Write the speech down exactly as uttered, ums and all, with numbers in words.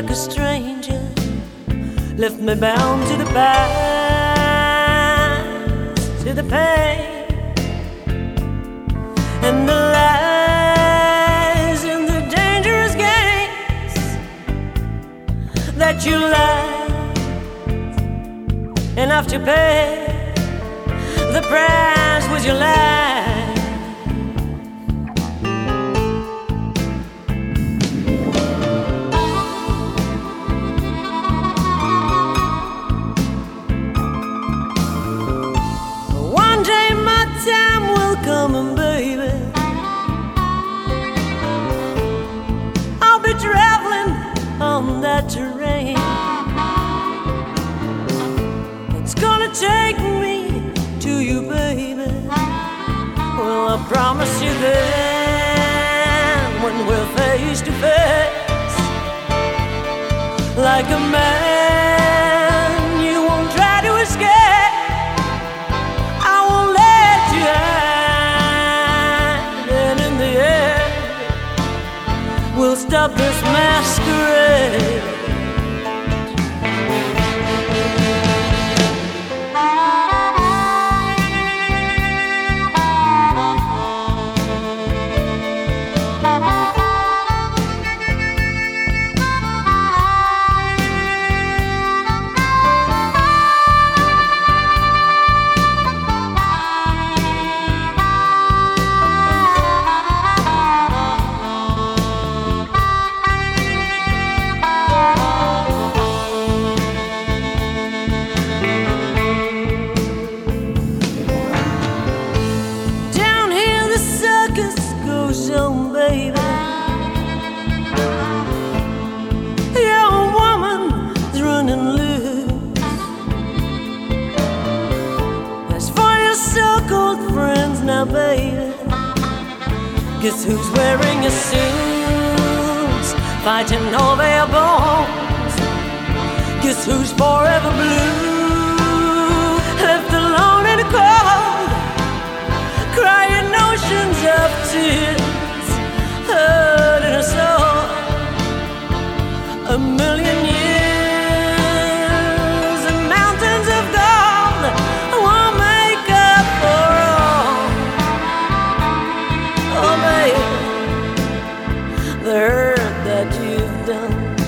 like a stranger, left me bound to the past, to the pain and the lies and the dangerous games that you lied enough to pay. The price was your life. One day my time will come, and baby, I'll be traveling on that terrain. It's gonna take me to you, baby. Well, I promise you then, when we're face to face, like a man, you won't try to escape. I won't let you hide, and in the end, we'll stop this masquerade. On, baby, your woman's running loose. As for your so-called friends now, baby, guess who's wearing a suit, fighting over their bones? Guess who's forever blue, left alone in the cold, crying oceans of tears, hurt in a soul. A million years and mountains of gold won't make up for all. Oh, baby, the hurt that you've done.